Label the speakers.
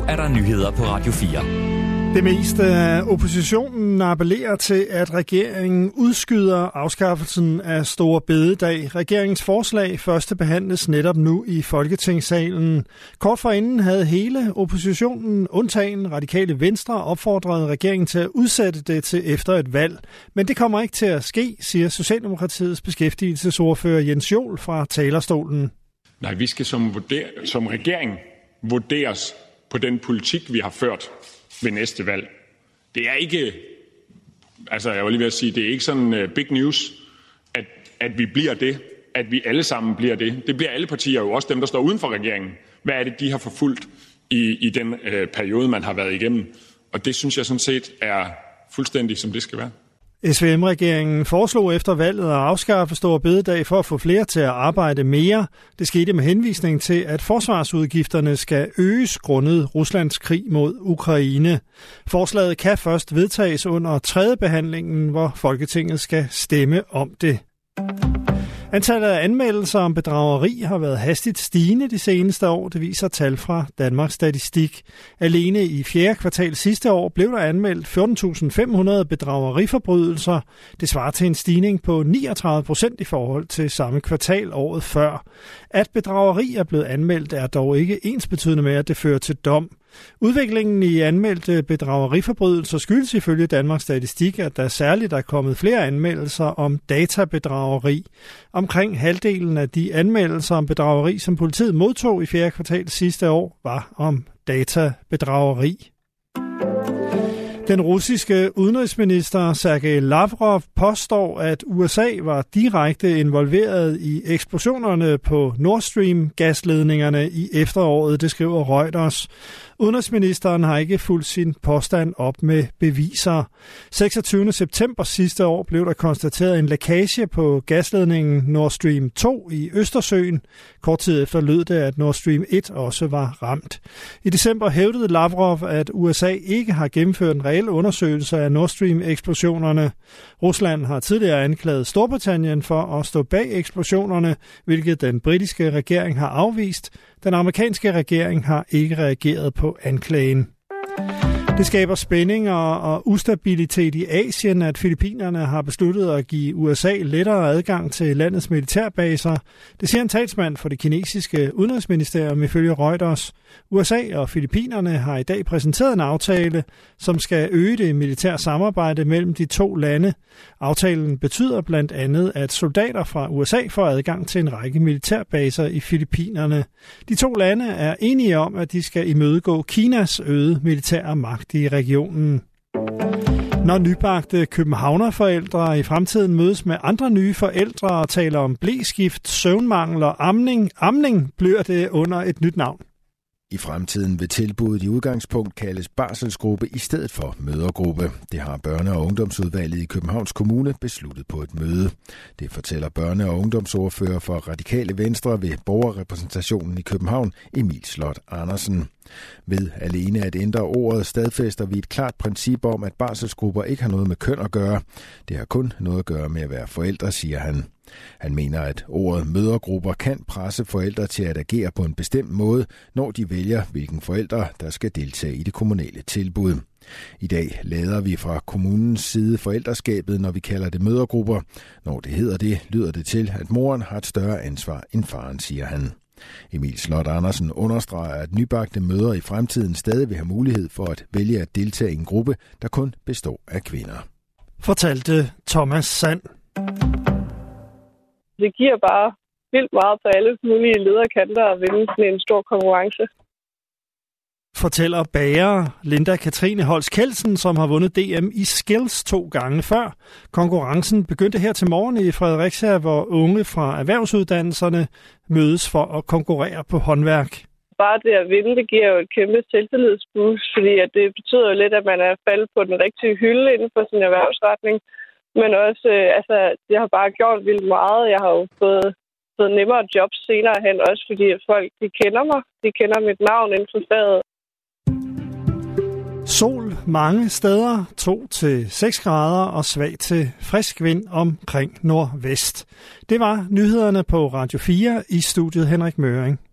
Speaker 1: er der nyheder på Radio 4.
Speaker 2: Det meste af oppositionen appellerer til, at regeringen udskyder afskaffelsen af Store Bededag. Regeringens forslag første behandles netop nu i Folketingssalen. Kort forinden havde hele oppositionen, undtagen Radikale Venstre, opfordret regeringen til at udsætte det til efter et valg. Men det kommer ikke til at ske, siger Socialdemokratiets beskæftigelsesordfører Jens Joel fra talerstolen.
Speaker 3: Nej, vi skal som regering vurderes på den politik, vi har ført ved næste valg. Det er ikke, jeg var lige ved at sige, det er ikke sådan big news, at vi bliver det, at vi alle sammen bliver det. Det bliver alle partier, jo også dem, der står uden for regeringen. Hvad er det, de har forfulgt i den periode, man har været igennem? Og det synes jeg sådan set er fuldstændig, som det skal være.
Speaker 2: SVM-regeringen foreslog efter valget at afskaffe Store Bededag for at få flere til at arbejde mere. Det skete med henvisning til, at forsvarsudgifterne skal øges grundet Ruslands krig mod Ukraine. Forslaget kan først vedtages under tredje behandlingen, hvor Folketinget skal stemme om det. Antallet af anmeldelser om bedrageri har været hastigt stigende de seneste år, det viser tal fra Danmarks Statistik. Alene i 4. kvartal sidste år blev der anmeldt 14.500 bedrageriforbrydelser. Det svarer til en stigning på 39% i forhold til samme kvartal året før. At bedrageri er blevet anmeldt er dog ikke ensbetydende med, at det fører til dom. Udviklingen i anmeldte bedrageriforbrydelser skyldes ifølge Danmarks Statistik, at der særligt er kommet flere anmeldelser om databedrageri. Omkring halvdelen af de anmeldelser om bedrageri, som politiet modtog i 4. kvartal sidste år, var om databedrageri. Den russiske udenrigsminister Sergej Lavrov påstår, at USA var direkte involveret i eksplosionerne på Nord Stream-gasledningerne i efteråret, det skriver Reuters. Udenrigsministeren har ikke fulgt sin påstand op med beviser. 26. september sidste år blev der konstateret en lækage på gasledningen Nord Stream 2 i Østersøen. Kort tid efter lød det, at Nord Stream 1 også var ramt. I december hævdede Lavrov, at USA ikke har gennemført en reel undersøgelse af Nord Stream-eksplosionerne. Rusland har tidligere anklaget Storbritannien for at stå bag eksplosionerne, hvilket den britiske regering har afvist. Den amerikanske regering har ikke reageret på anklagen. Det skaber spændinger og ustabilitet i Asien, at Filippinerne har besluttet at give USA lettere adgang til landets militærbaser. Det siger en talsmand for det kinesiske udenrigsministerium ifølge Reuters. USA og Filippinerne har i dag præsenteret en aftale, som skal øge det militære samarbejde mellem de to lande. Aftalen betyder blandt andet, at soldater fra USA får adgang til en række militærbaser i Filippinerne. De to lande er enige om, at de skal imødegå Kinas øgede militære magt i regionen. Når nybagte københavnerforældre i fremtiden mødes med andre nye forældre og taler om bleskift, søvnmangel og amning, bliver det under et nyt navn.
Speaker 4: I fremtiden vil tilbuddet i udgangspunkt kaldes barselsgruppe i stedet for mødregruppe. Det har børne- og ungdomsudvalget i Københavns Kommune besluttet på et møde. Det fortæller børne- og ungdomsordfører for Radikale Venstre ved borgerrepræsentationen i København, Emil Slot Andersen. Ved alene at ændre ordet stadfæster vi et klart princip om, at barselsgrupper ikke har noget med køn at gøre. Det har kun noget at gøre med at være forældre, siger han. Han mener, at ordet mødregrupper kan presse forældre til at agere på en bestemt måde, når de vælger, hvilken forældre, der skal deltage i det kommunale tilbud. I dag lader vi fra kommunens side forældreskabet, når vi kalder det mødregrupper. Når det hedder det, lyder det til, at moren har et større ansvar end faren, siger han. Emil Slot Andersen understreger, at nybagte mødre i fremtiden stadig vil have mulighed for at vælge at deltage i en gruppe, der kun består af kvinder.
Speaker 2: Fortalte Thomas Sand.
Speaker 5: Det giver bare vildt meget på alle mulige lederkanter at vinde sådan en stor konkurrence.
Speaker 2: Fortæller bager Linda Katrine Holst Kelsen, som har vundet DM i Skills 2 gange før. Konkurrencen begyndte her til morgen i Fredericia, hvor unge fra erhvervsuddannelserne mødes for at konkurrere på håndværk.
Speaker 5: Bare det at vinde, det giver jo et kæmpe selvtillidsboost, fordi at det betyder jo lidt, at man er faldet på den rigtige hylde inden for sin erhvervsretning. Men også, det har bare gjort vildt meget. Jeg har jo fået nemmere jobs senere hen, også fordi folk, de kender mig. De kender mit navn inden for faget.
Speaker 2: Sol mange steder, 2-6 grader og svag til frisk vind omkring nordvest. Det var nyhederne på Radio 4 i studiet Henrik Møring.